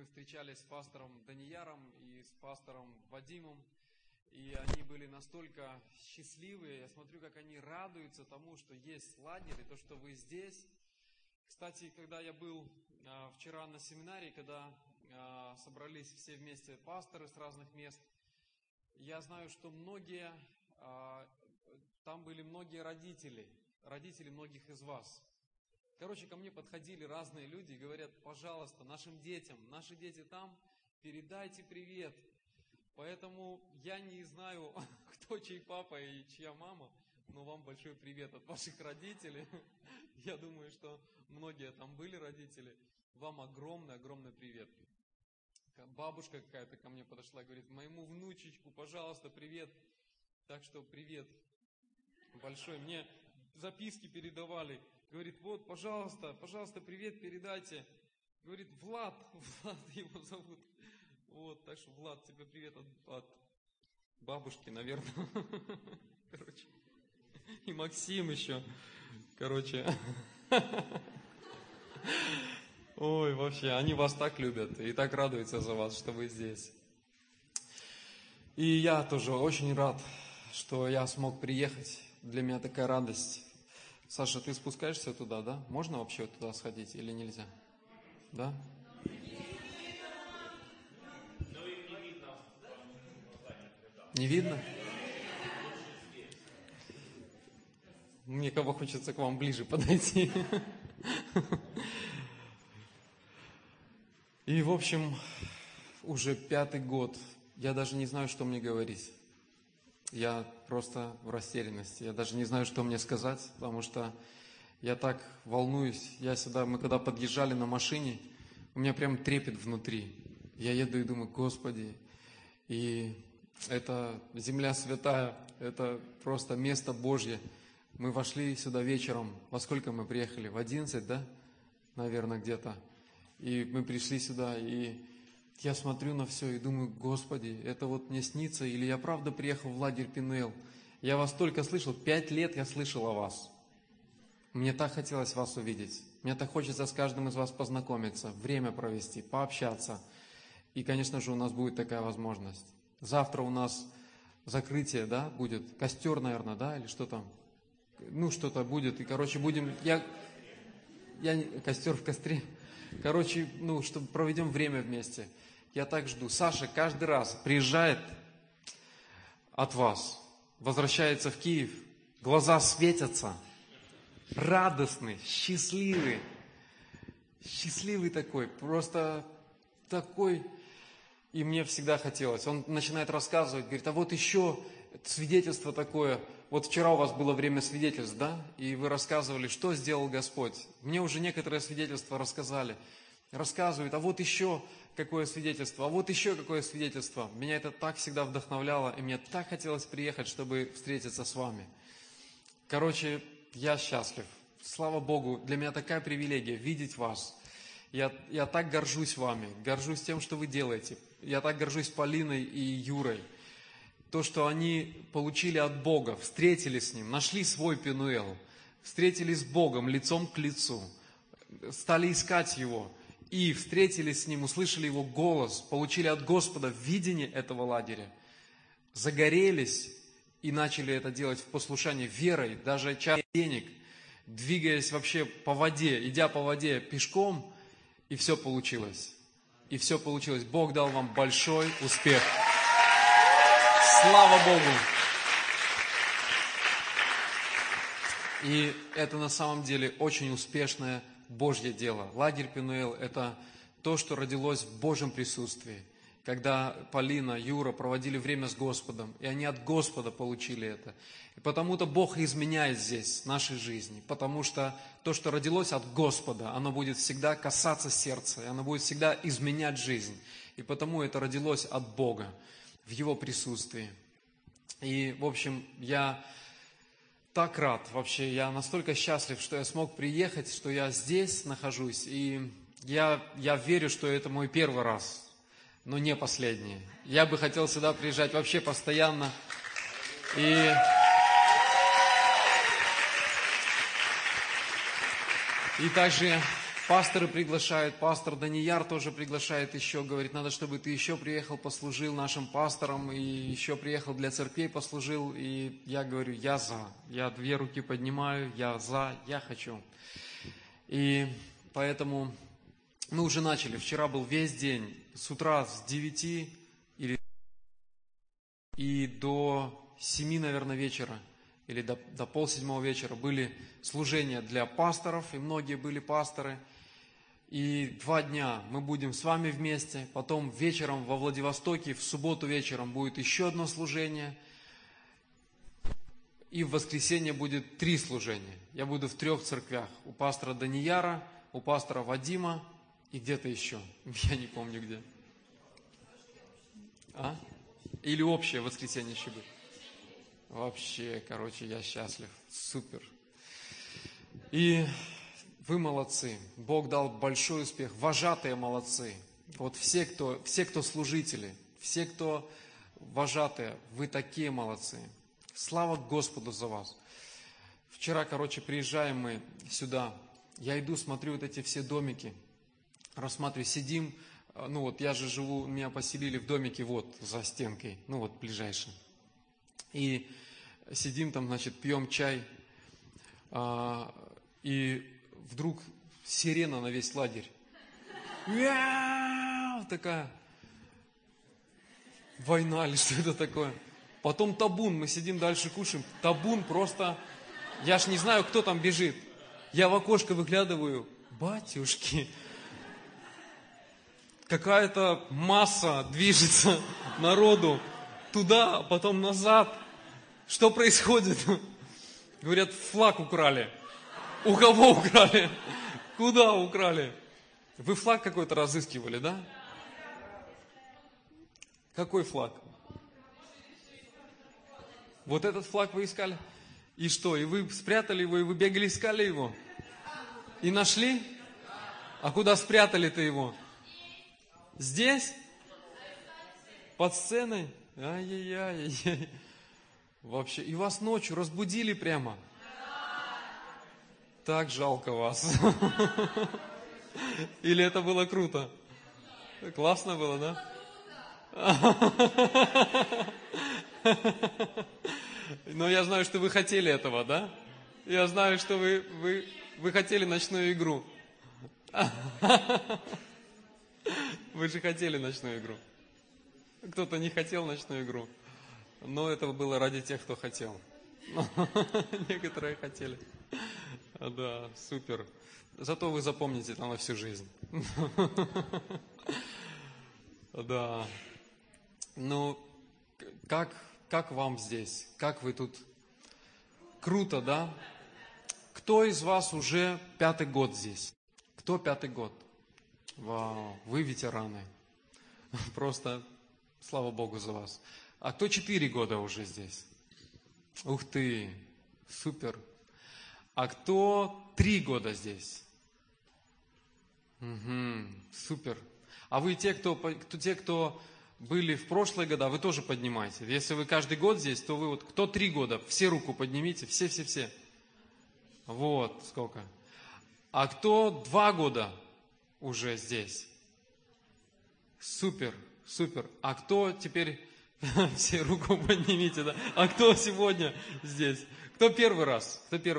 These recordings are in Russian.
встречались с пастором Данияром и с пастором Вадимом, и они были настолько счастливые. Я смотрю, как они радуются тому, что есть лагерь, и то, что вы здесь. Кстати, когда я был вчера на семинаре, когда собрались все вместе пасторы с разных мест, я знаю, что там были многие родители многих из вас. Короче, ко мне подходили разные люди и говорят: пожалуйста, нашим детям, наши дети там, передайте привет. Поэтому я не знаю, кто чей папа и чья мама, но вам большой привет от ваших родителей. Я думаю, что многие там были родители. Вам огромный привет. Бабушка какая-то ко мне подошла и говорит: моему внучечку, пожалуйста, привет. Так что привет большой. Мне записки передавали. Говорит: вот, пожалуйста, привет передайте. Говорит: Влад его зовут. Вот, так что, Влад, тебе привет от бабушки, наверное. Короче, и Максим еще. Короче. Ой, вообще, они вас так любят и так радуются за вас, что вы здесь. И я тоже очень рад, что я смог приехать. Для меня такая радость. Саша, ты спускаешься туда, да? Можно вообще туда сходить или нельзя? Да? Не видно? Мне кого хочется к вам ближе подойти. И, в общем, уже 5-й год. Я даже не знаю, что мне говорить. Я просто в растерянности. Я даже не знаю, что мне сказать, потому что я так волнуюсь. Мы когда подъезжали на машине, у меня прям трепет внутри. Я еду и думаю: Господи, и это земля святая, это просто место Божье. Мы вошли сюда вечером. Во сколько мы приехали? В 11, да? Наверное, где-то. И мы пришли сюда, и я смотрю на все и думаю: Господи, это вот мне снится, или я правда приехал в лагерь Пенуэл? Я вас только слышал, 5 лет я слышал о вас. Мне так хотелось вас увидеть. Мне так хочется с каждым из вас познакомиться, время провести, пообщаться. И, конечно же, у нас будет такая возможность. Завтра у нас закрытие, да, будет? Костер, наверное, да, или что там? Ну, что-то будет. И, короче, будем... Костер в костре. Короче, чтобы проведем время вместе. Я так жду. Саша каждый раз приезжает от вас, возвращается в Киев, глаза светятся, радостный, счастливый такой, просто такой. И мне всегда хотелось. Он начинает рассказывать, говорит: а вот еще свидетельство такое. Вот вчера у вас было время свидетельств, да? И вы рассказывали, что сделал Господь. Мне уже некоторые свидетельства рассказали. Рассказывают: а вот еще какое свидетельство, а вот еще какое свидетельство. Меня это так всегда вдохновляло, и мне так хотелось приехать, чтобы встретиться с вами. Короче, я счастлив. Слава Богу, для меня такая привилегия видеть вас. Я так горжусь вами, горжусь тем, что вы делаете. Я так горжусь Полиной и Юрой. То, что они получили от Бога, встретились с Ним, нашли свой Пенуэл, встретились с Богом лицом к лицу, стали искать Его и встретились с Ним, услышали Его голос, получили от Господа видение этого лагеря, загорелись и начали это делать в послушании верой, даже часть денег, двигаясь вообще по воде, идя по воде пешком, и все получилось. И все получилось. Бог дал вам большой успех. Слава Богу! И это на самом деле очень успешное Божье дело. Лагерь Пенуэл – это то, что родилось в Божьем присутствии. Когда Полина, Юра проводили время с Господом, и они от Господа получили это. И потому-то Бог изменяет здесь нашей жизни, потому что то, что родилось от Господа, оно будет всегда касаться сердца, и оно будет всегда изменять жизнь. И потому это родилось от Бога в Его присутствии. И, в общем, я так рад вообще, я настолько счастлив, что я смог приехать, что я здесь нахожусь. И я верю, что это мой первый раз, но не последний. Я бы хотел сюда приезжать вообще постоянно. И также Пасторы приглашают, пастор Данияр тоже приглашает еще, говорит, надо, чтобы ты еще приехал, послужил нашим пасторам, и еще приехал для церквей, послужил. И я говорю, я за, я 2 руки поднимаю, я за, я хочу. И поэтому мы уже начали, вчера был весь день, с утра с 9 и до 7, наверное, вечера, или до 6:30 вечера были служения для пасторов, и многие были пасторы. И 2 дня мы будем с вами вместе, потом вечером во Владивостоке, в субботу вечером будет еще одно служение, и в воскресенье будет 3 служения. Я буду в 3 церквях, у пастора Данияра, у пастора Вадима и где-то еще, я не помню где. Или общее воскресенье еще будет. Вообще, короче, я счастлив, супер. И вы молодцы, Бог дал большой успех, вожатые молодцы. Вот все, кто служители, все, кто вожатые, вы такие молодцы. Слава Господу за вас. Вчера, приезжаем мы сюда, я иду, смотрю вот эти все домики, рассматриваю, сидим, я же живу, меня поселили в домике вот за стенкой, ближайшем. И сидим там, пьем чай, и вдруг сирена на весь лагерь. Такая война или что это такое. Потом табун, мы сидим дальше кушаем. Табун просто, я ж не знаю, кто там бежит. Я в окошко выглядываю, батюшки, какая-то масса движется народу туда, потом назад. Что происходит? Говорят, флаг украли. У кого украли? Куда украли? Вы флаг какой-то разыскивали, да? Какой флаг? Вот этот флаг вы искали? И что? И вы спрятали его, и вы бегали, искали его? И нашли? А куда спрятали-то его? Здесь? Под сценой? Ай-яй-яй-яй. Вообще, и вас ночью разбудили прямо. Так жалко вас. Или это было круто? Классно было, да? Но я знаю, что вы хотели этого, да? Я знаю, что вы хотели ночную игру. Вы же хотели ночную игру. Кто-то не хотел ночную игру. Но это было ради тех, кто хотел. Некоторые хотели. Да, супер. Зато вы запомните это на всю жизнь. Да. Как вам здесь? Как вы тут? Круто, да? Кто из вас уже 5-й год здесь? Кто 5-й год? Вау, вы ветераны. Просто слава Богу за вас. А кто 4 года уже здесь? Ух ты, супер. А кто 3 года здесь? Супер. А вы те, кто были в прошлые года, вы тоже поднимайте. Если вы каждый год здесь, то вы кто 3 года, все руку поднимите, все. Вот сколько. А кто 2 года уже здесь? Супер. А кто теперь... Все руку поднимите, да? А кто сегодня здесь? Кто первый раз?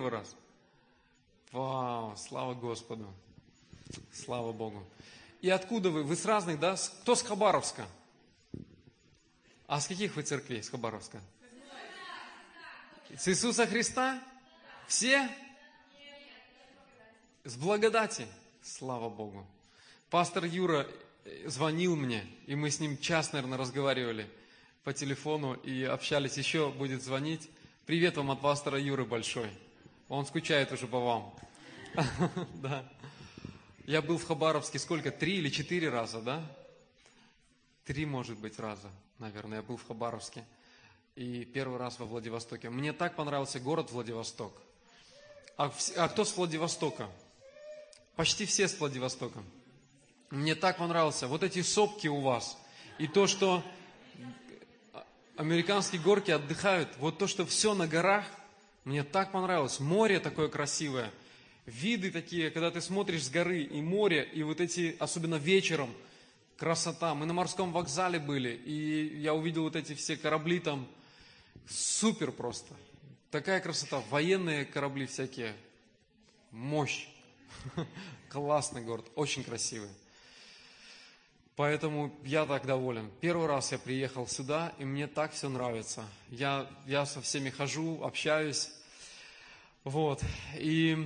Вау, слава Господу. Слава Богу. И откуда вы? Вы с разных, да? Кто с Хабаровска? А с каких вы церквей с Хабаровска? С Иисуса Христа? Все? С благодати? Слава Богу. Пастор Юра звонил мне, и мы с ним час, наверное, разговаривали по телефону и общались, еще будет звонить. Привет вам от пастора Юры большой. Он скучает уже по вам. Да. Я был в Хабаровске 3 или 4 раза, да? 3, может быть, раза, наверное, я был в Хабаровске. И первый раз во Владивостоке. Мне так понравился город Владивосток. А кто с Владивостока? Почти все с Владивостока. Мне так понравился. Вот эти сопки у вас. И то, что американские горки отдыхают. Вот то, что все на горах. Мне так понравилось. Море такое красивое. виды такие, когда ты смотришь с горы и море, и вот эти, особенно вечером, красота. Мы на морском вокзале были, и я увидел вот эти все корабли там. Супер просто. Такая красота. Военные корабли всякие. Мощь. Классный город. Очень красивый. Поэтому я так доволен. Первый раз я приехал сюда, и мне так все нравится. Я со всеми хожу, общаюсь. Вот. И,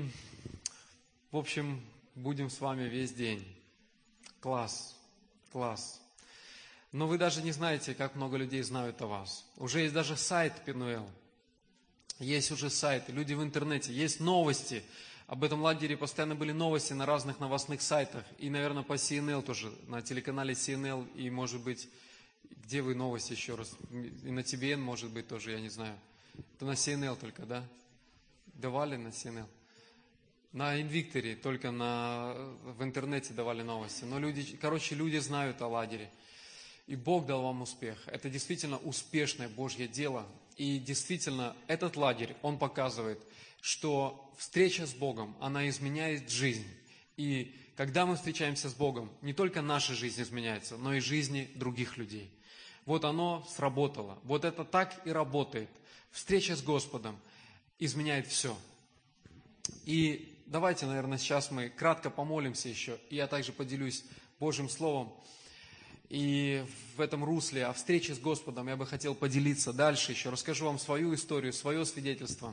в общем, будем с вами весь день. Класс. Класс. Но вы даже не знаете, как много людей знают о вас. Уже есть даже сайт Пенуэл. Есть уже сайты, люди в интернете, есть новости. Об этом лагере постоянно были новости на разных новостных сайтах. И, наверное, по CNL тоже, на телеканале CNL. И, может быть, где вы новости еще раз? И на TBN, может быть, тоже, я не знаю. Это на CNL только, да? Давали на CNL? На Инвикторе, только в интернете давали новости. Но люди знают о лагере. И Бог дал вам успех. Это действительно успешное Божье дело. И действительно, этот лагерь, он показывает, что встреча с Богом, она изменяет жизнь. И когда мы встречаемся с Богом, не только наша жизнь изменяется, но и жизни других людей. Вот оно сработало. Вот это так и работает. Встреча с Господом изменяет все. И давайте, наверное, сейчас мы кратко помолимся еще. И я также поделюсь Божьим Словом. И в этом русле о встрече с Господом я бы хотел поделиться дальше еще. Расскажу вам свою историю, свое свидетельство.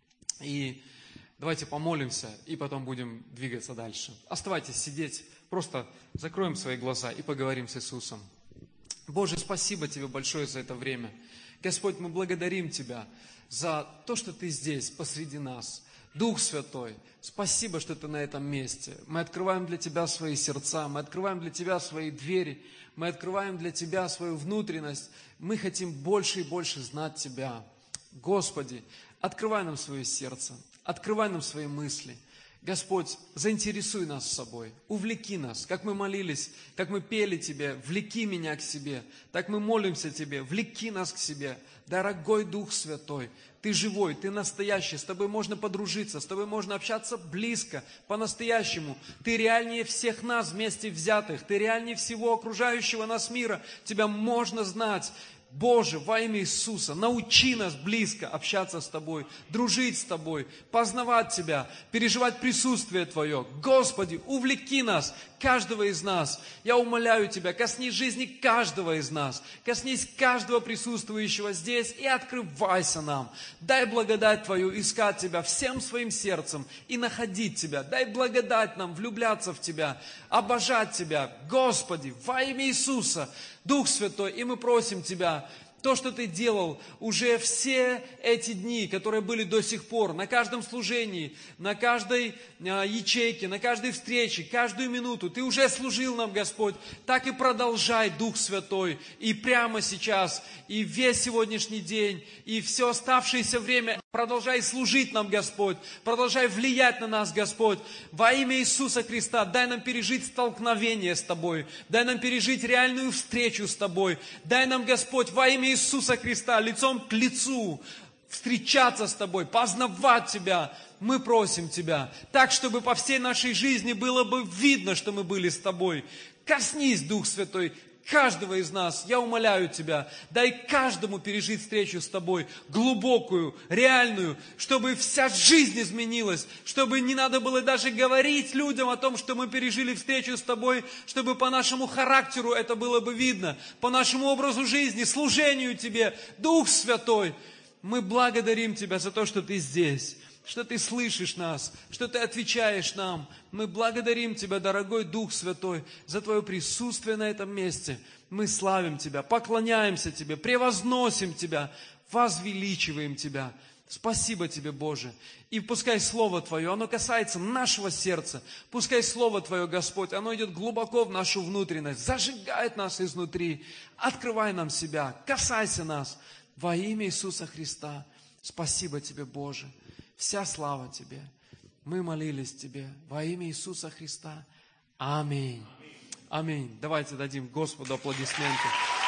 И давайте помолимся, и потом будем двигаться дальше. Оставайтесь сидеть, просто закроем свои глаза и поговорим с Иисусом. Боже, спасибо Тебе большое за это время. Господь, мы благодарим Тебя за то, что Ты здесь, посреди нас. Дух Святой, спасибо, что Ты на этом месте. Мы открываем для Тебя свои сердца, мы открываем для Тебя свои двери, мы открываем для Тебя свою внутренность. Мы хотим больше и больше знать Тебя. Господи, открывай нам свое сердце, открывай нам свои мысли. Господь, заинтересуй нас собой, увлеки нас, как мы молились, как мы пели Тебе, влеки меня к себе, так мы молимся Тебе, влеки нас к себе. Дорогой Дух Святой, Ты живой, Ты настоящий, с Тобой можно подружиться, с Тобой можно общаться близко, по-настоящему. Ты реальнее всех нас вместе взятых, Ты реальнее всего окружающего нас мира, Тебя можно знать. Боже, во имя Иисуса, научи нас близко общаться с Тобой, дружить с Тобой, познавать Тебя, переживать присутствие Твое. Господи, увлеки нас, каждого из нас. Я умоляю Тебя, коснись жизни каждого из нас, коснись каждого присутствующего здесь и открывайся нам. Дай благодать Твою искать Тебя всем своим сердцем и находить Тебя. Дай благодать нам влюбляться в Тебя, обожать Тебя. Господи, во имя Иисуса, Дух Святой, и мы просим Тебя, то, что Ты делал уже все эти дни, которые были до сих пор, на каждом служении, на каждой ячейке, на каждой встрече, каждую минуту, Ты уже служил нам, Господь, так и продолжай, Дух Святой, и прямо сейчас, и весь сегодняшний день, и все оставшееся время, продолжай служить нам, Господь, продолжай влиять на нас, Господь, во имя Иисуса Христа, дай нам пережить столкновение с Тобой, дай нам пережить реальную встречу с Тобой, дай нам, Господь, во имя Иисуса Христа, лицом к лицу, встречаться с Тобой, познавать Тебя. Мы просим Тебя, так, чтобы по всей нашей жизни было бы видно, что мы были с Тобой. Коснись, Дух Святой, каждого из нас, я умоляю Тебя, дай каждому пережить встречу с Тобой, глубокую, реальную, чтобы вся жизнь изменилась, чтобы не надо было даже говорить людям о том, что мы пережили встречу с Тобой, чтобы по нашему характеру это было бы видно, по нашему образу жизни, служению Тебе, Дух Святой. Мы благодарим Тебя за то, что Ты здесь, что Ты слышишь нас, что Ты отвечаешь нам. Мы благодарим Тебя, дорогой Дух Святой, за Твое присутствие на этом месте. Мы славим Тебя, поклоняемся Тебе, превозносим Тебя, возвеличиваем Тебя. Спасибо Тебе, Боже. И пускай Слово Твое, оно касается нашего сердца. Пускай Слово Твое, Господь, оно идет глубоко в нашу внутренность, зажигает нас изнутри. Открывай нам себя, касайся нас во имя Иисуса Христа. Спасибо Тебе, Боже. Вся слава Тебе. Мы молились Тебе во имя Иисуса Христа. Аминь. Аминь. Давайте дадим Господу аплодисменты.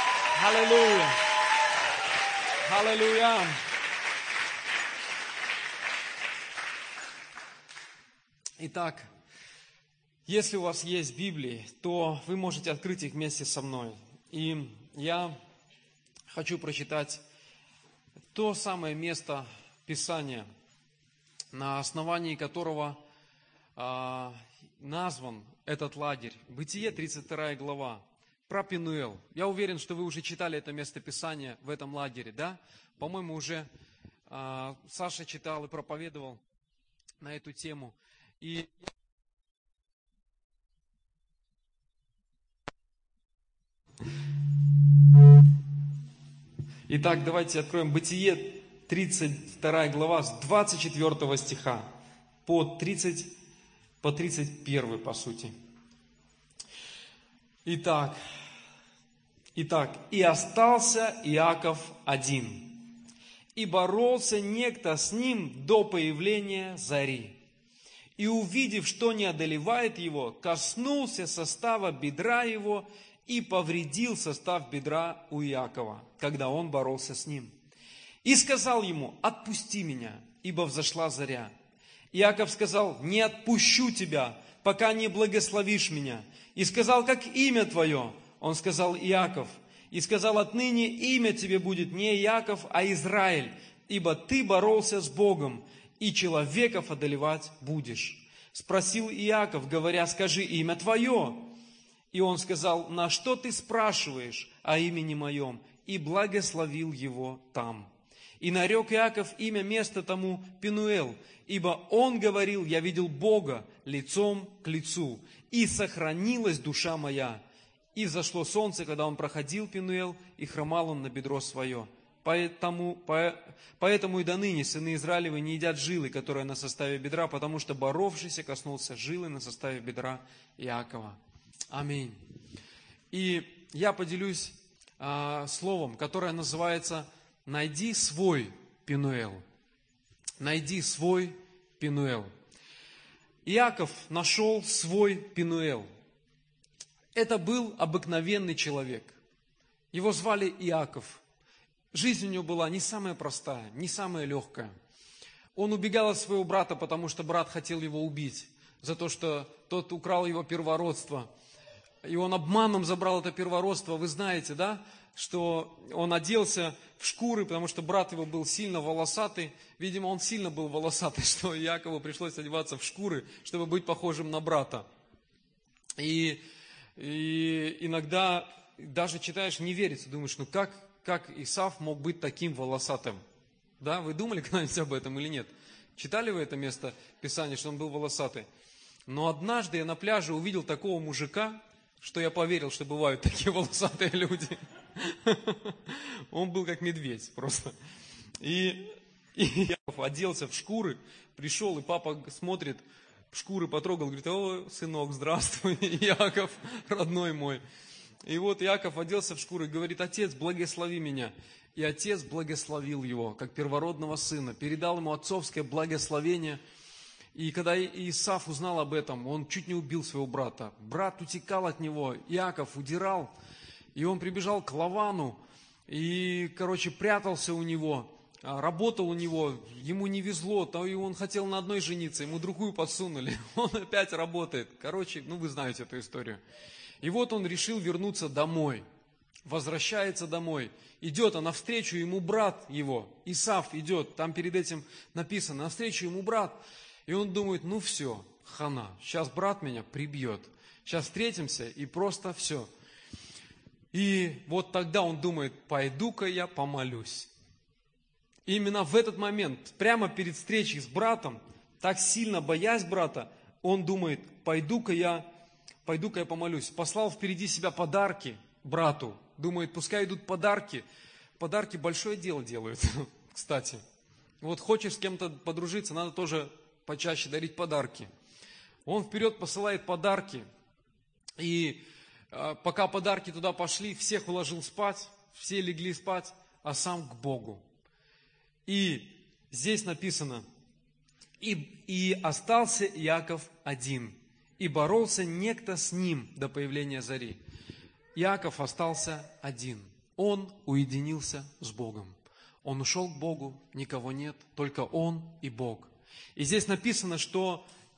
Аллилуйя. Аллилуйя. Итак, если у вас есть Библии, то вы можете открыть их вместе со мной. И я хочу прочитать то самое место Писания, на основании которого назван этот лагерь. Бытие, 32 глава, про Пенуэл. Я уверен, что вы уже читали это место Писания в этом лагере, да? По-моему, уже Саша читал и проповедовал на эту тему. Итак, давайте откроем Бытие, 32 глава, с 24 стиха по 31, по сути. Итак, «И остался Иаков один, и боролся некто с ним до появления зари. И увидев, что не одолевает его, коснулся состава бедра его и повредил состав бедра у Иакова, когда он боролся с ним. И сказал ему: отпусти меня, ибо взошла заря. Иаков сказал: не отпущу тебя, пока не благословишь меня. И сказал: как имя твое? Он сказал: Иаков. И сказал: отныне имя тебе будет не Иаков, а Израиль, ибо ты боролся с Богом, и человеков одолевать будешь. Спросил Иаков, говоря: скажи имя твое. И он сказал: на что ты спрашиваешь о имени моем? И благословил его там. И нарек Иаков имя места тому Пенуэл, ибо он говорил: я видел Бога лицом к лицу, и сохранилась душа моя. И взошло солнце, когда он проходил Пенуэл, и хромал он на бедро свое. Поэтому и до ныне сыны Израилевы не едят жилы, которая на составе бедра, потому что боровшийся коснулся жилы на составе бедра Иакова. Аминь. И я поделюсь словом, которое называется «Найди свой Пенуэл». Найди свой Пенуэл. Иаков нашел свой Пенуэл. Это был обыкновенный человек. Его звали Иаков. Жизнь у него была не самая простая, не самая легкая. Он убегал от своего брата, потому что брат хотел его убить, за то, что тот украл его первородство. И он обманом забрал это первородство. Вы знаете, да, что он оделся в шкуры, потому что брат его был сильно волосатый. Видимо, он сильно был волосатый, что Иакову пришлось одеваться в шкуры, чтобы быть похожим на брата. И иногда даже читаешь, не верится, думаешь, ну как Исав мог быть таким волосатым? Да, вы думали когда-нибудь об этом или нет? Читали вы это место Писания, что он был волосатый? Но однажды я на пляже увидел такого мужика, что я поверил, что бывают такие волосатые люди. Он был как медведь просто. И я оделся в шкуры, пришел, и папа смотрит, шкуры потрогал, говорит: о, сынок, здравствуй, Иаков, родной мой. И вот Иаков оделся в шкуры и говорит: отец, благослови меня. И отец благословил его, как первородного сына, передал ему отцовское благословение. И когда Исав узнал об этом, он чуть не убил своего брата. Брат утекал от него, Иаков удирал, и он прибежал к Лавану, и, прятался у него, работал у него, ему не везло, то и он хотел на одной жениться, ему другую подсунули, он опять работает. Вы знаете эту историю. И вот он решил вернуться домой, возвращается домой, идет, а навстречу ему брат его, Исав идет, там перед этим написано, навстречу ему брат. И он думает: ну все, хана, сейчас брат меня прибьет, сейчас встретимся и просто все. И вот тогда он думает: пойду-ка я помолюсь. И именно в этот момент, прямо перед встречей с братом, так сильно боясь брата, он думает: пойду-ка я помолюсь. Послал впереди себя подарки брату. Думает, пускай идут подарки. Подарки большое дело делают, кстати. Вот хочешь с кем-то подружиться, надо тоже почаще дарить подарки. Он вперед посылает подарки. И пока подарки туда пошли, всех уложил спать, все легли спать, а сам к Богу. И здесь написано: и остался Иаков один, и боролся некто с ним до появления зари. Иаков остался один. Он уединился с Богом. Он ушел к Богу, никого нет, только он и Бог. И здесь написано, что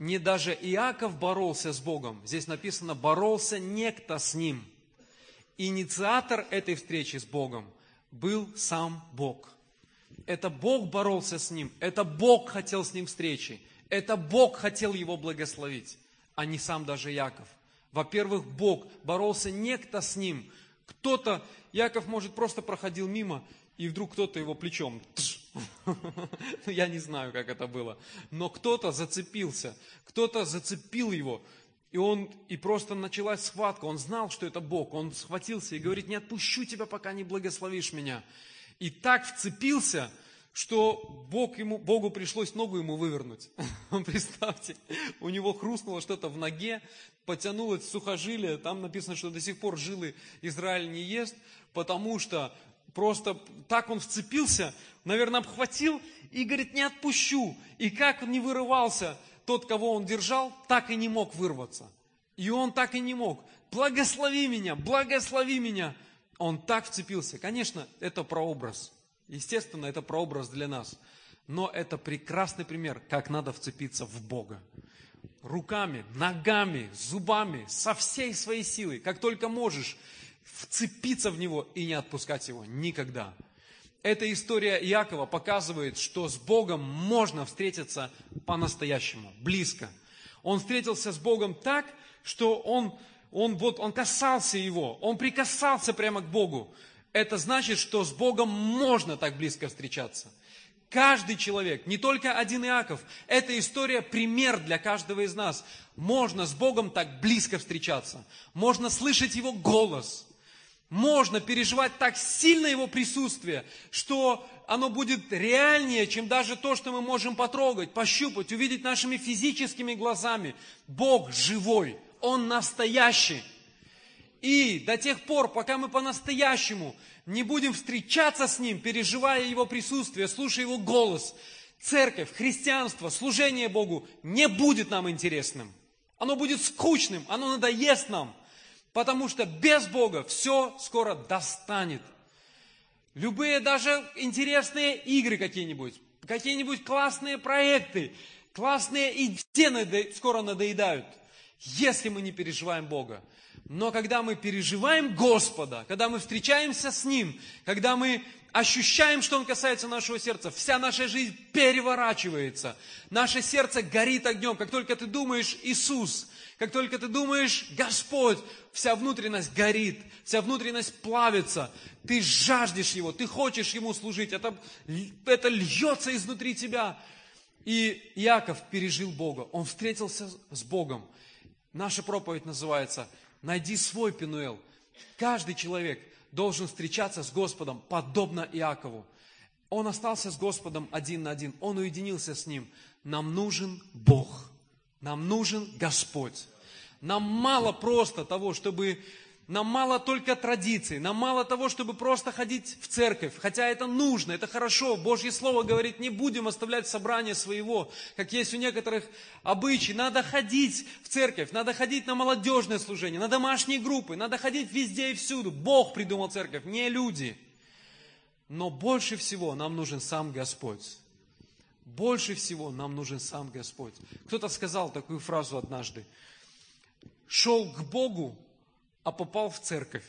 не даже Иаков боролся с Богом. Здесь написано, боролся некто с ним. Инициатор этой встречи с Богом был сам Бог. Это Бог боролся с ним, это Бог хотел с ним встречи, это Бог хотел его благословить, а не сам даже Иаков. Во-первых, Бог боролся некто с ним. Кто-то, Иаков, может, просто проходил мимо, и вдруг кто-то его плечом, я не знаю, как это было, но кто-то зацепился, кто-то зацепил его, и просто началась схватка. Он знал, что это Бог, он схватился и говорит, не отпущу тебя, пока не благословишь меня. И так вцепился, что Богу пришлось ногу ему вывернуть. Представьте, у него хрустнуло что-то в ноге, потянулось сухожилие, там написано, что до сих пор жилы Израиль не ест, потому что просто так он вцепился, наверное, обхватил и говорит, не отпущу. И как он не вырывался, тот, кого он держал, так и не мог вырваться. И он так и не мог. Благослови меня, благослови меня. Он так вцепился. Конечно, это прообраз. Естественно, это прообраз для нас. Но это прекрасный пример, как надо вцепиться в Бога. Руками, ногами, зубами, со всей своей силой, как только можешь, вцепиться в Него и не отпускать Его никогда. Эта история Иакова показывает, что с Богом можно встретиться по-настоящему, близко. Он встретился с Богом так, что он касался Его, он прикасался прямо к Богу. Это значит, что с Богом можно так близко встречаться. Каждый человек, не только один Иаков, эта история пример для каждого из нас. Можно с Богом так близко встречаться, можно слышать Его голос, можно переживать так сильно Его присутствие, что оно будет реальнее, чем даже то, что мы можем потрогать, пощупать, увидеть нашими физическими глазами. Бог живой, Он настоящий. И до тех пор, пока мы по-настоящему не будем встречаться с Ним, переживая Его присутствие, слушая Его голос, церковь, христианство, служение Богу не будет нам интересным. Оно будет скучным, оно надоест нам, потому что без Бога все скоро достанет. Любые даже интересные игры какие-нибудь классные проекты, классные идеи скоро надоедают, если мы не переживаем Бога. Но когда мы переживаем Господа, когда мы встречаемся с Ним, когда мы ощущаем, что Он касается нашего сердца, вся наша жизнь переворачивается. Наше сердце горит огнем. Как только ты думаешь Иисус, как только ты думаешь Господь, вся внутренность горит, вся внутренность плавится. Ты жаждешь Его, ты хочешь Ему служить. Это льется изнутри тебя. И Иаков пережил Бога. Он встретился с Богом. Наша проповедь называется «Найди свой Пенуэл». Каждый человек должен встречаться с Господом, подобно Иакову. Он остался с Господом один на один, он уединился с Ним. Нам нужен Бог, нам нужен Господь. Нам мало просто того, нам мало только традиций, нам мало того, чтобы просто ходить в церковь. Хотя это нужно, это хорошо. Божье Слово говорит, не будем оставлять собрание своего, как есть у некоторых обычаи. Надо ходить в церковь, надо ходить на молодежное служение, на домашние группы, надо ходить везде и всюду. Бог придумал церковь, не люди. Но больше всего нам нужен сам Господь. Больше всего нам нужен сам Господь. Кто-то сказал такую фразу однажды. Шел к Богу, а попал в церковь.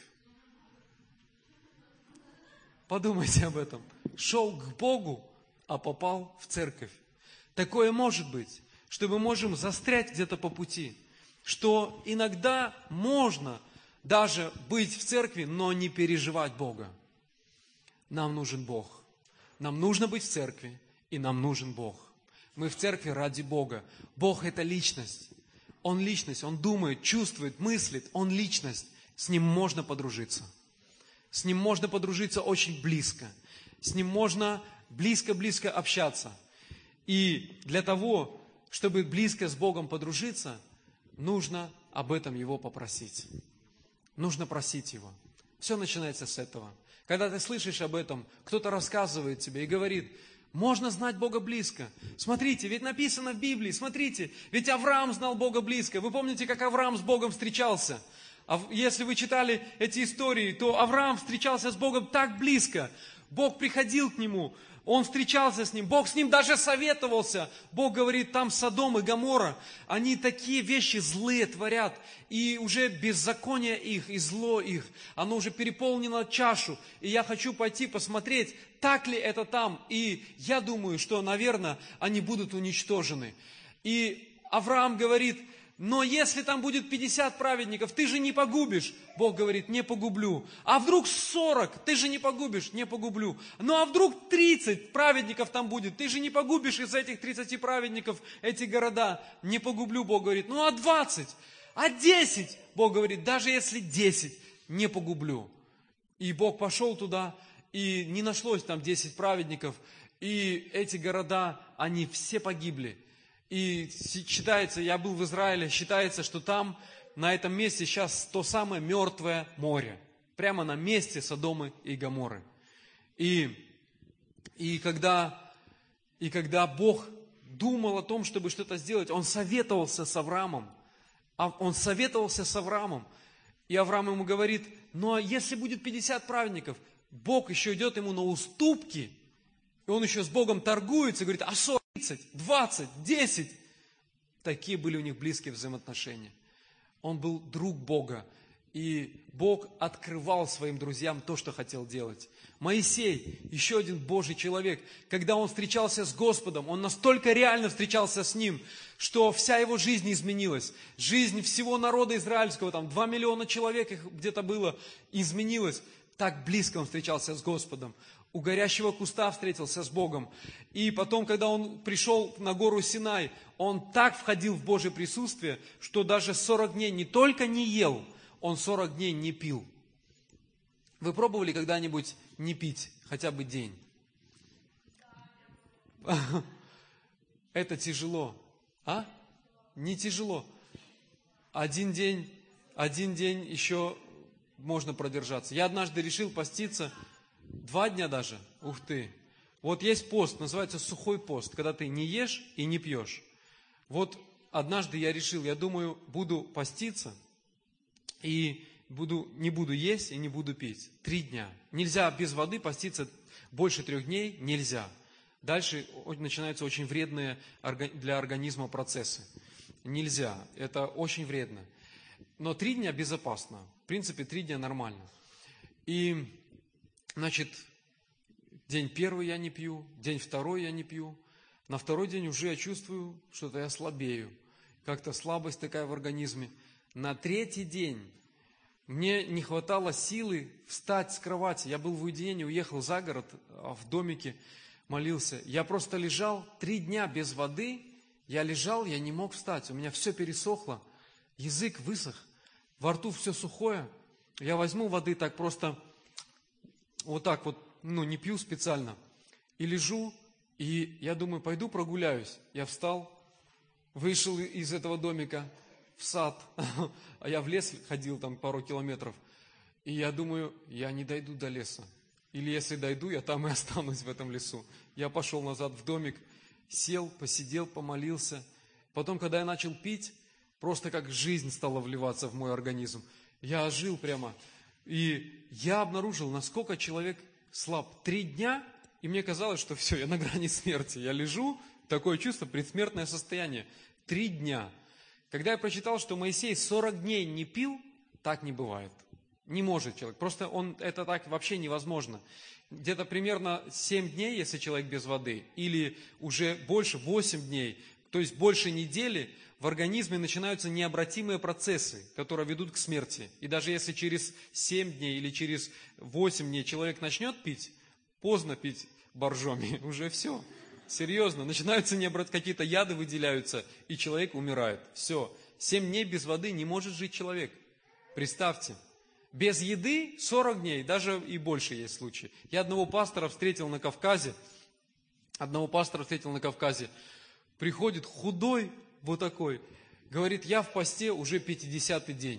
Подумайте об этом. Шел к Богу, а попал в церковь. Такое может быть, что мы можем застрять где-то по пути, что иногда можно даже быть в церкви, но не переживать Бога. Нам нужен Бог. Нам нужно быть в церкви, и нам нужен Бог. Мы в церкви ради Бога. Бог – это личность. Он личность, Он думает, чувствует, мыслит, Он личность. С Ним можно подружиться. С Ним можно подружиться очень близко. С Ним можно близко-близко общаться. И для того, чтобы близко с Богом подружиться, нужно об этом Его попросить. Нужно просить Его. Все начинается с этого. Когда ты слышишь об этом, кто-то рассказывает тебе и говорит, можно знать Бога близко. Смотрите, ведь написано в Библии, смотрите, ведь Авраам знал Бога близко. Вы помните, как Авраам с Богом встречался? Если вы читали эти истории, то Авраам встречался с Богом так близко. Бог приходил к нему, он встречался с ним, Бог с ним даже советовался. Бог говорит, там Содом и Гоморра, они такие вещи злые творят, и уже беззаконие их, и зло их, оно уже переполнено чашу, и я хочу пойти посмотреть, так ли это там, и я думаю, что, наверное, они будут уничтожены. И Авраам говорит, но если там будет 50 праведников, ты же не погубишь. Бог говорит, не погублю. А вдруг 40, ты же не погубишь, не погублю. Ну а вдруг 30 праведников там будет, ты же не погубишь из этих 30 праведников эти города, не погублю, Бог говорит. Ну а 20, а 10, Бог говорит, даже если 10, не погублю. И Бог пошел туда, и не нашлось там 10 праведников, и эти города, они все погибли. И считается, я был в Израиле, считается, что там, на этом месте сейчас то самое мертвое море. Прямо на месте Содомы и Гоморры. И когда Бог думал о том, чтобы что-то сделать, Он советовался с Авраамом. И Авраам ему говорит, ну а если будет 50 праведников, Бог еще идет ему на уступки, и он еще с Богом торгуется, и говорит, а 40, 30, 20, 10. Такие были у них близкие взаимоотношения. Он был друг Бога. И Бог открывал своим друзьям то, что хотел делать. Моисей, еще один Божий человек, когда он встречался с Господом, он настолько реально встречался с Ним, что вся его жизнь изменилась. Жизнь всего народа израильского, там 2 миллиона человек их где-то было, изменилась. Так близко он встречался с Господом. У горящего куста встретился с Богом. И потом, когда он пришел на гору Синай, он так входил в Божье присутствие, что даже 40 дней не только не ел, он 40 дней не пил. Вы пробовали когда-нибудь не пить хотя бы день? Это тяжело. А? Не тяжело. Один день еще можно продержаться. Я однажды решил поститься 2 дня даже. Ух ты. Вот есть пост, называется сухой пост, когда ты не ешь и не пьешь. Вот однажды я решил, я думаю, буду поститься и не буду есть и не буду пить. 3 дня. Нельзя без воды поститься больше 3 дней, нельзя. Дальше начинаются очень вредные для организма процессы. Нельзя, это очень вредно. Но 3 дня безопасно. В принципе, 3 дня нормально. И, значит, день 1 я не пью, день 2 я не пью. На 2-й день уже я чувствую, что-то я слабею. Как-то слабость такая в организме. На 3-й день мне не хватало силы встать с кровати. Я был в уединении, уехал за город, в домике молился. Я просто лежал 3 дня без воды. Я лежал, я не мог встать. У меня все пересохло, язык высох, во рту все сухое. Я возьму воды так просто, вот так вот, не пью специально. И лежу, и я думаю, пойду прогуляюсь. Я встал, вышел из этого домика в сад, а я в лес ходил там пару километров. И я думаю, я не дойду до леса. Или если дойду, я там и останусь в этом лесу. Я пошел назад в домик, сел, посидел, помолился. Потом, когда я начал пить, просто как жизнь стала вливаться в мой организм. Я ожил прямо. И я обнаружил, насколько человек слаб. 3 дня, и мне казалось, что все, я на грани смерти. Я лежу, такое чувство, предсмертное состояние. 3 дня. Когда я прочитал, что Моисей 40 дней не пил, так не бывает. Не может человек. Просто это так вообще невозможно. Где-то примерно 7 дней, если человек без воды, или уже больше, 8 дней, то есть больше недели, в организме начинаются необратимые процессы, которые ведут к смерти. И даже если через 7 дней или через 8 дней человек начнет пить, поздно пить боржоми, уже все. Серьезно, начинаются какие-то яды выделяются, и человек умирает. Все. 7 дней без воды не может жить человек. Представьте. Без еды 40 дней, даже и больше есть случаи. Я одного пастора встретил на Кавказе. Приходит худой, вот такой. Говорит, я в посте уже 50-й день.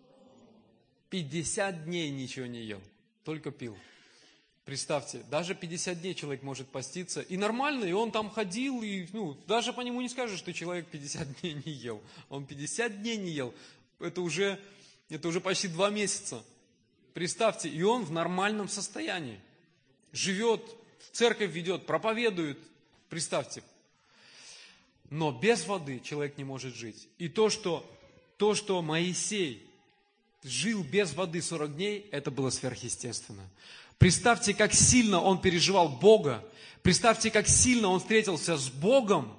50 дней ничего не ел, только пил. Представьте, даже 50 дней человек может поститься. И нормально, и он там ходил, и даже по нему не скажешь, что человек 50 дней не ел. Он 50 дней не ел. Это уже почти 2 месяца. Представьте, и он в нормальном состоянии. живет, в церковь ведет, проповедует, представьте. Но без воды человек не может жить. И то, что Моисей жил без воды 40 дней, это было сверхъестественно. Представьте, как сильно он переживал Бога. Представьте, как сильно он встретился с Богом,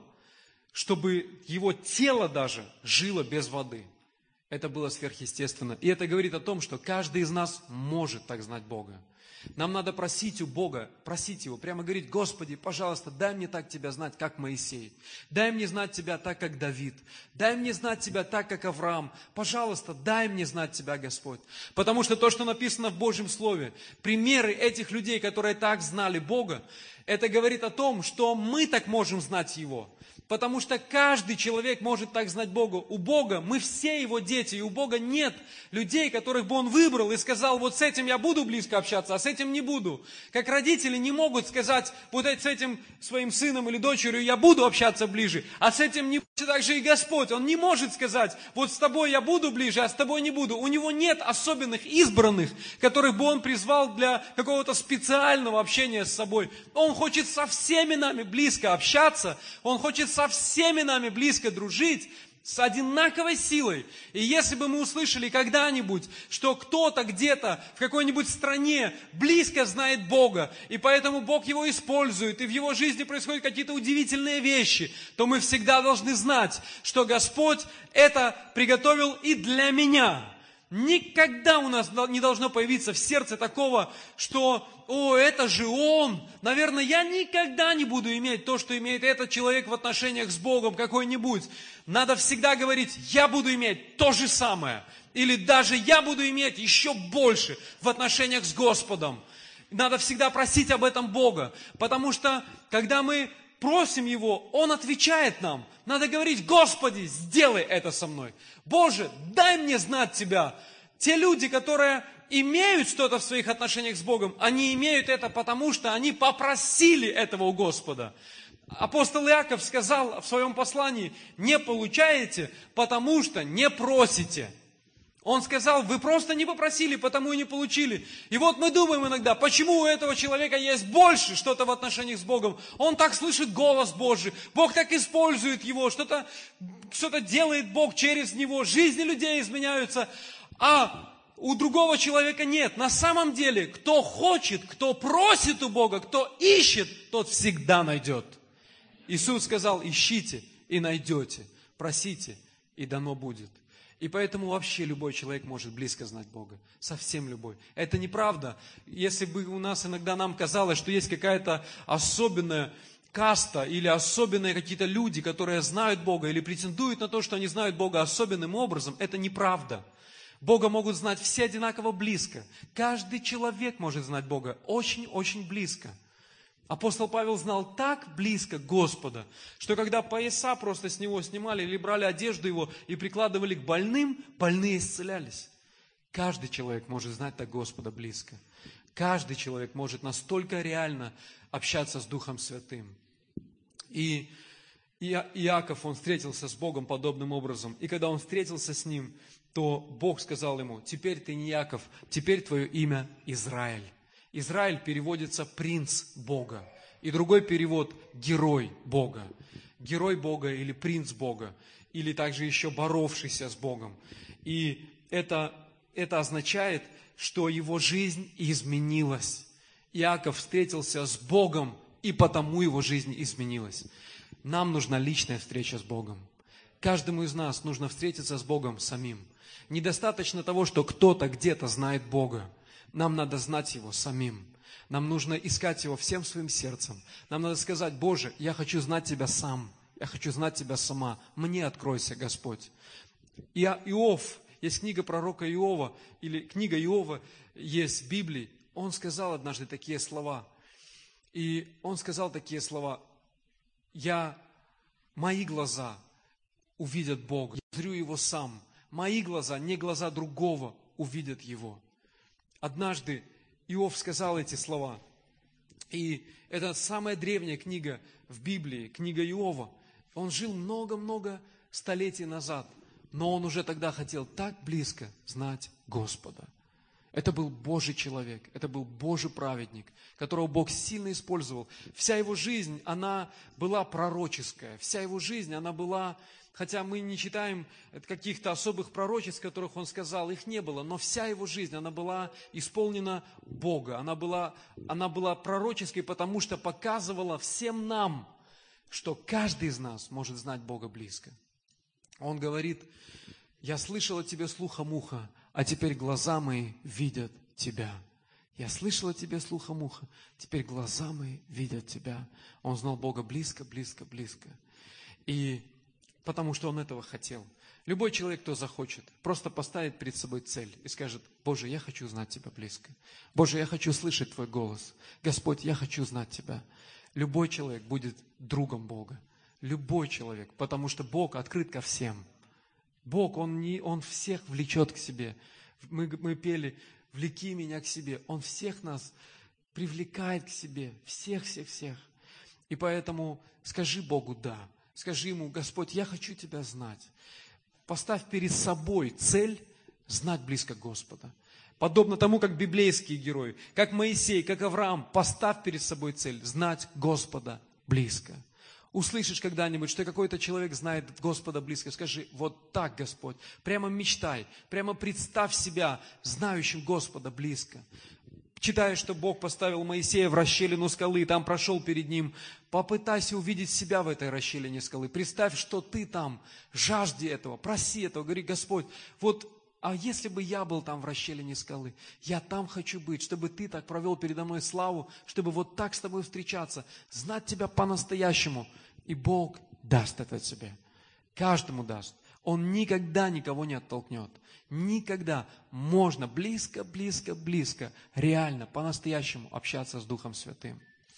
чтобы его тело даже жило без воды. Это было сверхъестественно. И это говорит о том, что каждый из нас может так знать Бога. Нам надо просить у Бога, просить Его, прямо говорить: Господи, пожалуйста, дай мне так Тебя знать, как Моисей. Дай мне знать Тебя так, как Давид. Дай мне знать Тебя так, как Авраам. Пожалуйста, дай мне знать Тебя, Господь. Потому что то, что написано в Божьем Слове, примеры этих людей, которые так знали Бога, это говорит о том, что мы так можем знать Его. Потому что каждый человек может так знать Бога. У Бога, мы все Его дети, и у Бога нет людей, которых бы Он выбрал и сказал: вот с этим я буду близко общаться, а с этим не буду. Как родители не могут сказать: вот с этим своим сыном или дочерью я буду общаться ближе, а с этим не буду. Так же и Господь, Он не может сказать: вот с тобой я буду ближе, а с тобой не буду. У Него нет особенных избранных, которых бы Он призвал для какого-то специального общения с собой. Он хочет со всеми нами близко общаться, Он хочет со всеми нами близко дружить, с одинаковой силой. И если бы мы услышали когда-нибудь, что кто-то где-то в какой-нибудь стране близко знает Бога, и поэтому Бог его использует, и в его жизни происходят какие-то удивительные вещи, то мы всегда должны знать, что Господь это приготовил и для меня. Никогда у нас не должно появиться в сердце такого, что: о, это же он. Наверное, я никогда не буду иметь то, что имеет этот человек в отношениях с Богом какой-нибудь. Надо всегда говорить: я буду иметь то же самое. Или даже я буду иметь еще больше в отношениях с Господом. Надо всегда просить об этом Бога. Потому что, когда мы просим Его, Он отвечает нам. Надо говорить: Господи, сделай это со мной. Боже, дай мне знать Тебя. Те люди, которые имеют что-то в своих отношениях с Богом, они имеют это потому, что они попросили этого у Господа. Апостол Иаков сказал в своем послании: не получаете, потому что не просите. Он сказал: вы просто не попросили, потому и не получили. И вот мы думаем иногда: почему у этого человека есть больше что-то в отношениях с Богом? Он так слышит голос Божий, Бог так использует его, что-то делает Бог через него, жизни людей изменяются, а у другого человека нет. На самом деле, кто хочет, кто просит у Бога, кто ищет, тот всегда найдет. Иисус сказал: ищите и найдете, просите и дано будет. И поэтому вообще любой человек может близко знать Бога. Совсем любой. Это неправда. Если бы у нас иногда нам казалось, что есть какая-то особенная каста или особенные какие-то люди, которые знают Бога или претендуют на то, что они знают Бога особенным образом, это неправда. Бога могут знать все одинаково близко. Каждый человек может знать Бога очень-очень близко. Апостол Павел знал так близко Господа, что когда пояса просто с него снимали или брали одежду его и прикладывали к больным, больные исцелялись. Каждый человек может знать так Господа близко. Каждый человек может настолько реально общаться с Духом Святым. И Иаков, он встретился с Богом подобным образом. И когда он встретился с ним, то Бог сказал ему: теперь ты не Иаков, теперь твое имя Израиль. Израиль переводится «принц Бога». И другой перевод «герой Бога». Герой Бога или принц Бога. Или также еще боровшийся с Богом. И это означает, что его жизнь изменилась. Иаков встретился с Богом, и потому его жизнь изменилась. Нам нужна личная встреча с Богом. Каждому из нас нужно встретиться с Богом самим. Недостаточно того, что кто-то где-то знает Бога. Нам надо знать Его самим. Нам нужно искать Его всем своим сердцем. Нам надо сказать: Боже, я хочу знать Тебя сам. Я хочу знать Тебя сама. Мне откройся, Господь. Иов, есть книга пророка Иова, или книга Иова есть в Библии. Он сказал однажды такие слова. И он сказал такие слова: мои глаза увидят Бога. Я узрю Его сам. Мои глаза, не глаза другого, увидят Его. Однажды Иов сказал эти слова. И это самая древняя книга в Библии, книга Иова. Он жил много-много столетий назад. Но он уже тогда хотел так близко знать Господа. Это был Божий человек, это был Божий праведник, которого Бог сильно использовал. Вся его жизнь, она была пророческая, вся его жизнь, она была, хотя мы не читаем каких-то особых пророчеств, которых он сказал, их не было, но вся его жизнь, она была исполнена Бога, она была пророческой, потому что показывала всем нам, что каждый из нас может знать Бога близко. Он говорит: «Я слышал о тебе слухом уха, а теперь глаза мои видят тебя». Я слышал о тебе слухом уха, теперь глаза мои видят тебя. Он знал Бога близко, близко, близко. И потому что он этого хотел. Любой человек, кто захочет, просто поставит перед собой цель и скажет: Боже, я хочу знать Тебя близко. Боже, я хочу слышать Твой голос. Господь, я хочу знать Тебя. Любой человек будет другом Бога. Любой человек, потому что Бог открыт ко всем. Бог, Он всех влечет к себе. Мы пели: «Влеки меня к себе». Он всех нас привлекает к себе. Всех, всех, всех. И поэтому скажи Богу «да». Скажи Ему: Господь, я хочу Тебя знать. Поставь перед собой цель знать близко Господа. Подобно тому, как библейские герои, как Моисей, как Авраам, поставь перед собой цель знать Господа близко. Услышишь когда-нибудь, что какой-то человек знает Господа близко, скажи: вот так, Господь. Прямо мечтай, прямо представь себя знающим Господа близко. Читаешь, что Бог поставил Моисея в расщелину скалы, там прошел перед ним. Попытайся увидеть себя в этой расщелине скалы. Представь, что ты там, жажди этого, проси этого, говори: Господь, а если бы я был там в расщелине скалы, я там хочу быть, чтобы Ты так провел передо мной славу, чтобы вот так с Тобой встречаться, знать Тебя по-настоящему. И Бог даст это тебе. Каждому даст. Он никогда никого не оттолкнет. Никогда можно близко, близко, близко, реально, по-настоящему общаться с Духом Святым.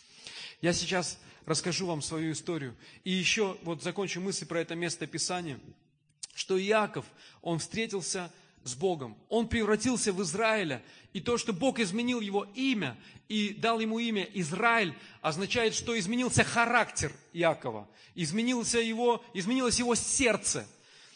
Я сейчас расскажу вам свою историю. И еще закончу мысль про это место Писания, что Иаков, он встретился с Богом. Он превратился в Израиля. И то, что Бог изменил его имя и дал ему имя Израиль, означает, что изменился характер Иакова. Изменилось его сердце.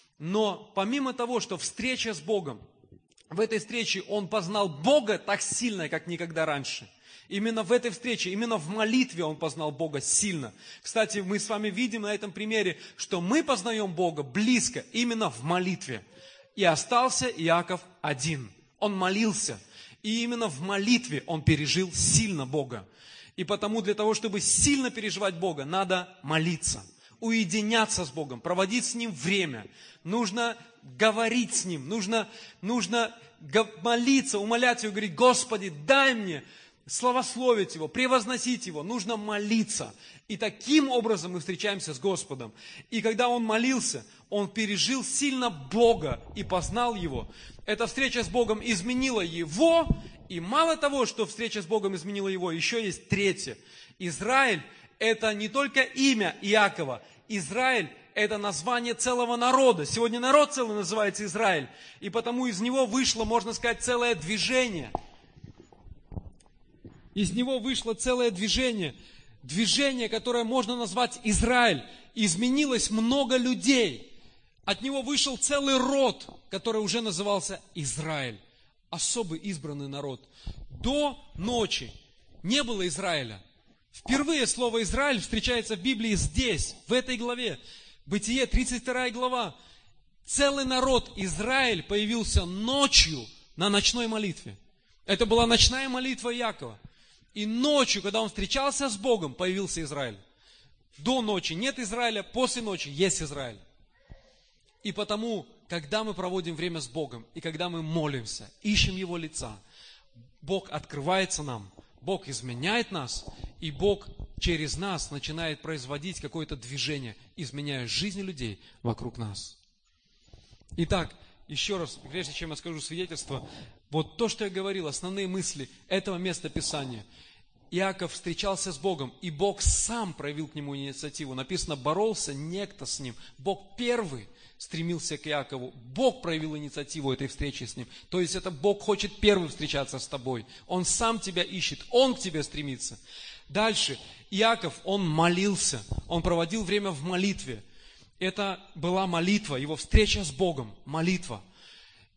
Но помимо того, что встреча с Богом, в этой встрече он познал Бога так сильно, как никогда раньше. Именно в этой встрече, именно в молитве он познал Бога сильно. Кстати, мы с вами видим на этом примере, что мы познаем Бога близко именно в молитве. И остался Иаков один. Он молился. И именно в молитве он пережил сильно Бога. И потому для того, чтобы сильно переживать Бога, надо молиться, уединяться с Богом, проводить с Ним время. Нужно говорить с Ним, нужно молиться, умолять Его, говорить: Господи, дай мне славословить Его, превозносить Его. Нужно молиться. И таким образом мы встречаемся с Господом. И когда он молился, он пережил сильно Бога и познал Его. Эта встреча с Богом изменила его. И мало того, что встреча с Богом изменила его, еще есть третье. Израиль – это не только имя Иакова. Израиль – это название целого народа. Сегодня народ целый называется Израиль. И потому из него вышло, можно сказать, целое движение. Из него вышло целое движение. Движение, которое можно назвать Израиль. Изменилось много людей. От него вышел целый род, который уже назывался Израиль. Особый избранный народ. До ночи не было Израиля. Впервые слово «Израиль» встречается в Библии здесь, в этой главе. Бытие, 32 глава. Целый народ Израиль появился ночью на ночной молитве. Это была ночная молитва Иакова. И ночью, когда он встречался с Богом, появился Израиль. До ночи нет Израиля, после ночи есть Израиль. И потому, когда мы проводим время с Богом, и когда мы молимся, ищем Его лица, Бог открывается нам, Бог изменяет нас, и Бог через нас начинает производить какое-то движение, изменяя жизни людей вокруг нас. Итак, еще раз, прежде чем я скажу свидетельство, вот то, что я говорил, основные мысли этого места Писания. Иаков встречался с Богом, и Бог сам проявил к нему инициативу. Написано, боролся некто с ним. Бог первый стремился к Иакову. Бог проявил инициативу этой встречи с ним. То есть это Бог хочет первым встречаться с тобой. Он сам тебя ищет, Он к тебе стремится. Дальше. Иаков, он молился. Он проводил время в молитве. Это была молитва, его встреча с Богом, молитва.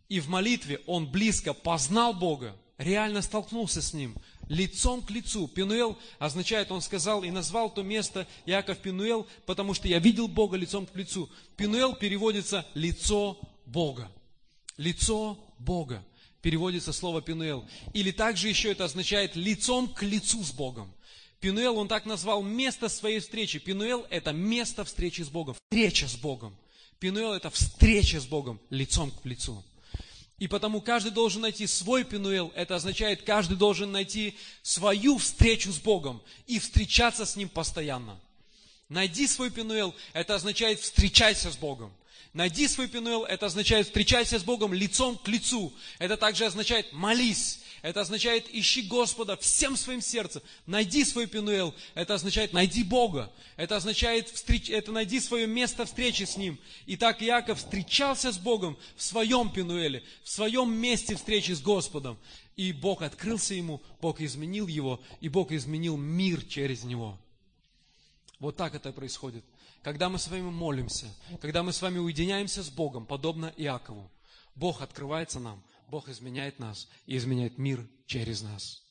И в молитве он близко познал Бога, реально столкнулся с Ним, лицом к лицу. Пенуэл означает, он сказал и назвал то место Иаков Пенуэл, потому что я видел Бога лицом к лицу. Пенуэл переводится «лицо Бога». Лицо Бога переводится слово Пенуэл. Или также еще это означает лицом к лицу с Богом. Пенуэл, он так назвал место своей встречи. Пенуэл – это место встречи с Богом, встреча с Богом. Пенуэл – это встреча с Богом лицом к лицу. И потому каждый должен найти свой Пенуэл. Это означает, каждый должен найти свою встречу с Богом и встречаться с Ним постоянно. Найди свой Пенуэл, это означает встречайся с Богом. Найди свой Пенуэл, это означает встречайся с Богом лицом к лицу. Это также означает молись. Это означает ищи Господа всем своим сердцем. Найди свой Пенуэл, это означает найди Бога. Это означает найди свое место встречи с Ним. И так Иаков встречался с Богом в своем Пенуэле, в своем месте встречи с Господом. И Бог открылся ему, Бог изменил его, и Бог изменил мир через него. Вот так это происходит. Когда мы с вами молимся, когда мы с вами уединяемся с Богом, подобно Иакову, Бог открывается нам, Бог изменяет нас и изменяет мир через нас.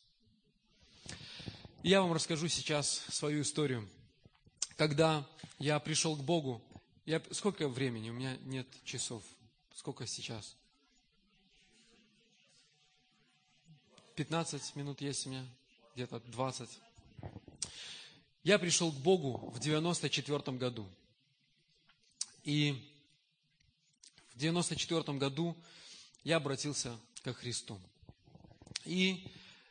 И я вам расскажу сейчас свою историю. Когда я пришел к Богу, сколько времени? У меня нет часов. Сколько сейчас? 15 минут есть у меня, где-то 20. Я пришел к Богу в 94 году. И в 94 году я обратился ко Христу. И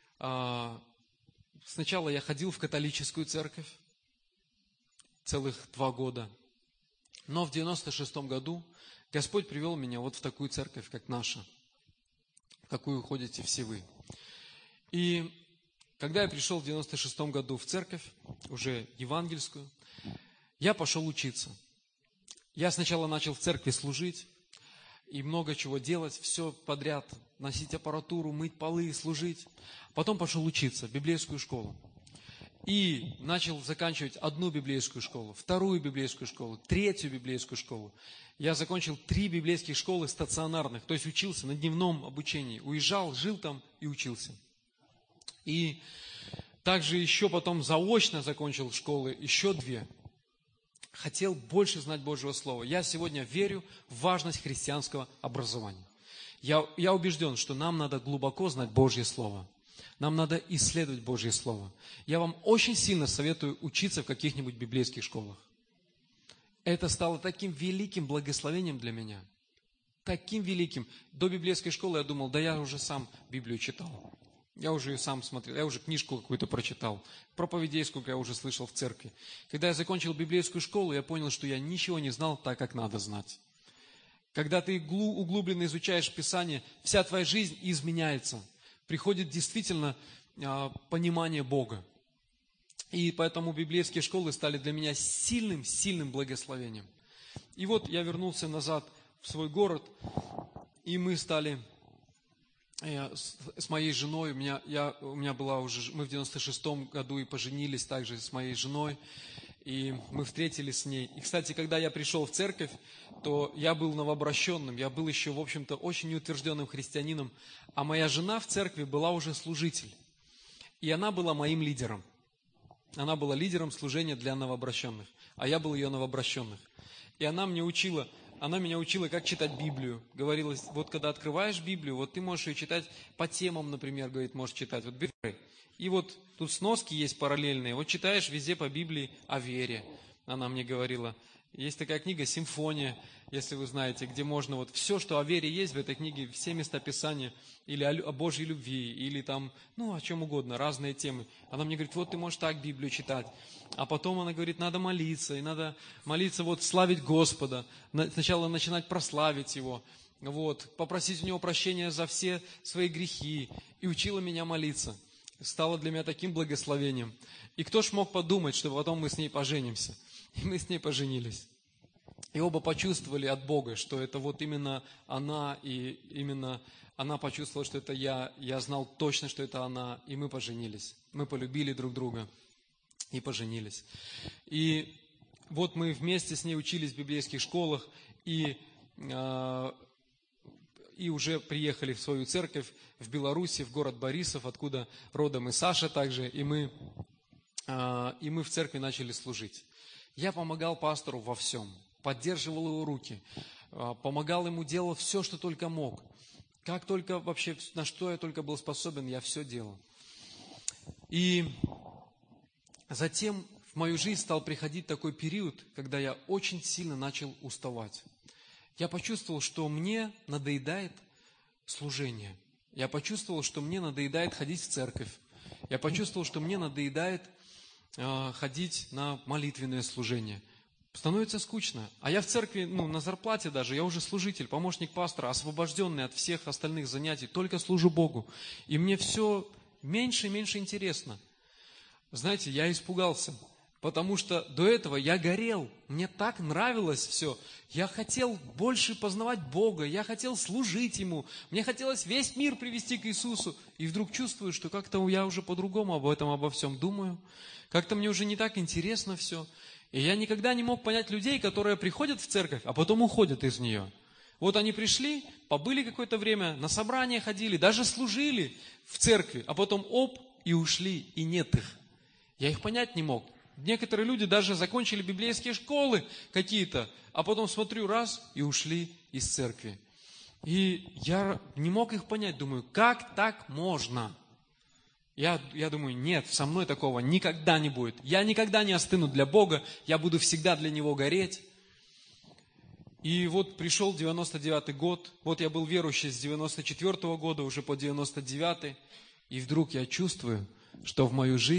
сначала я ходил в католическую церковь целых 2 года. Но в 96 году Господь привел меня вот в такую церковь, как наша, в какую ходите все вы. И когда я пришел в 96 году в церковь, уже евангельскую, я пошел учиться. Я сначала начал в церкви служить и много чего делать, все подряд, носить аппаратуру, мыть полы, служить. Потом пошел учиться в библейскую школу. И начал заканчивать 1 библейскую школу, 2 библейскую школу, 3 библейскую школу. Я закончил 3 библейских школы стационарных, то есть учился на дневном обучении. Уезжал, жил там и учился. И также еще потом заочно закончил школы, еще 2. Хотел больше знать Божьего Слова. Я сегодня верю в важность христианского образования. Я убежден, что нам надо глубоко знать Божье Слово. Нам надо исследовать Божье Слово. Я вам очень сильно советую учиться в каких-нибудь библейских школах. Это стало таким великим благословением для меня. Таким великим. До библейской школы я думал, да я уже сам Библию читал. Я уже ее сам смотрел, я уже книжку какую-то прочитал. Проповедей сколько я уже слышал в церкви. Когда я закончил библейскую школу, я понял, что я ничего не знал так, как надо знать. Когда ты углубленно изучаешь Писание, вся твоя жизнь изменяется. Приходит действительно понимание Бога. И поэтому библейские школы стали для меня сильным благословением. И вот я вернулся назад в свой город, и мы стали... С моей женой, мы в 96-м году и поженились также с моей женой, и мы встретились с ней. И, кстати, когда я пришел в церковь, то я был новообращенным, я был еще, в общем-то, очень неутвержденным христианином, а моя жена в церкви была уже служитель, и она была моим лидером. Она была лидером служения для новообращенных, а я был ее новообращенных. И она меня учила, как читать Библию. Говорила, вот когда открываешь Библию, вот ты можешь ее читать по темам, например, говорит, можешь читать. Вот и вот тут сноски есть параллельные. Вот читаешь везде по Библии о вере. Она мне говорила. Есть такая книга «Симфония», если вы знаете, где можно вот все, что о вере есть в этой книге, все места Писания, или о Божьей любви, или там, о чем угодно, разные темы. Она мне говорит, вот ты можешь так Библию читать. А потом она говорит, надо молиться, и надо молиться, вот, славить Господа. Сначала начинать прославить Его, вот, попросить у Него прощения за все свои грехи. И учила меня молиться. Стало для меня таким благословением. И кто ж мог подумать, что потом мы с ней поженимся? И мы с ней поженились. И оба почувствовали от Бога, что это вот именно она, и именно она почувствовала, что это я знал точно, что это она, и мы поженились. Мы полюбили друг друга и поженились. И вот мы вместе с ней учились в библейских школах, и и уже приехали в свою церковь в Беларуси, в город Борисов, откуда родом и Саша также, и мы в церкви начали служить. Я помогал пастору во всем, поддерживал его руки, помогал ему, делал все, что только мог. Как только вообще, на что я только был способен, я все делал. И затем в мою жизнь стал приходить такой период, когда я очень сильно начал уставать. Я почувствовал, что мне надоедает служение. Я почувствовал, что мне надоедает ходить в церковь. Я почувствовал, что мне надоедает ходить на молитвенное служение. Становится скучно. А я в церкви, на зарплате даже, я уже служитель, помощник пастора, освобожденный от всех остальных занятий, только служу Богу. И мне все меньше и меньше интересно. Знаете, я испугался, потому что до этого я горел, мне так нравилось все. Я хотел больше познавать Бога, я хотел служить Ему, мне хотелось весь мир привести к Иисусу. И вдруг чувствую, что как-то я уже по-другому обо всем думаю, как-то мне уже не так интересно все. И я никогда не мог понять людей, которые приходят в церковь, а потом уходят из нее. Вот они пришли, побыли какое-то время, на собрания ходили, даже служили в церкви, а потом и ушли, и нет их. Я их понять не мог. Некоторые люди даже закончили библейские школы какие-то, а потом смотрю, раз, и ушли из церкви. И я не мог их понять, думаю, как так можно? Я думаю, нет, со мной такого никогда не будет. Я никогда не остыну для Бога, я буду всегда для Него гореть. И вот пришел 99-й год, вот я был верующий с 94-го года уже по 99-й, и вдруг я чувствую, что в мою жизнь